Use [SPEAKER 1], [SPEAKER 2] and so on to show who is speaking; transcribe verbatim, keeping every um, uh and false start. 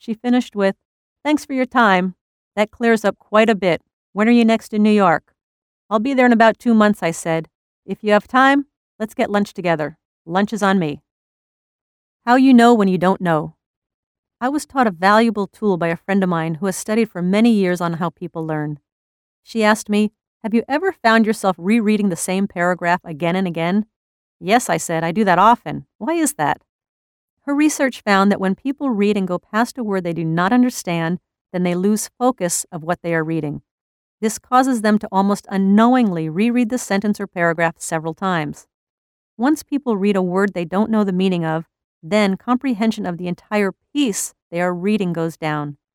[SPEAKER 1] she finished with, "Thanks for your time. That clears up quite a bit. When are you next in New York?" "I'll be there in about two months, I said. "If you have time, let's get lunch together. Lunch is on me." How you know when you don't know. I was taught a valuable tool by a friend of mine who has studied for many years on how people learn. She asked me, "Have you ever found yourself rereading the same paragraph again and again?" "Yes," I said, "I do that often. Why is that?" Her research found that when people read and go past a word they do not understand, then they lose focus of what they are reading. This causes them to almost unknowingly reread the sentence or paragraph several times. Once people read a word they don't know the meaning of, then comprehension of the entire piece they are reading goes down.